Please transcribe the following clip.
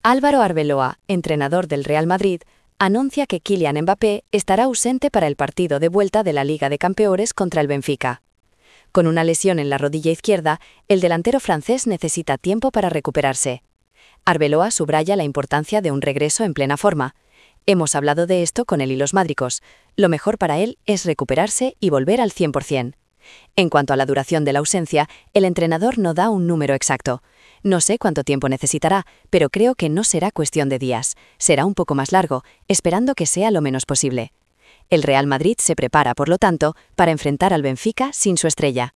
Álvaro Arbeloa, entrenador del Real Madrid, anuncia que Kylian Mbappé estará ausente para el partido de vuelta de la Liga de Campeones contra el Benfica. Con una lesión en la rodilla izquierda, el delantero francés necesita tiempo para recuperarse. Arbeloa subraya la importancia de un regreso en plena forma. Hemos hablado de esto con él y los madricos. Lo mejor para él es recuperarse y volver al 100%. En cuanto a la duración de la ausencia, el entrenador no da un número exacto. No sé cuánto tiempo necesitará, pero creo que no será cuestión de días. Será un poco más largo, esperando que sea lo menos posible. El Real Madrid se prepara, por lo tanto, para enfrentar al Benfica sin su estrella.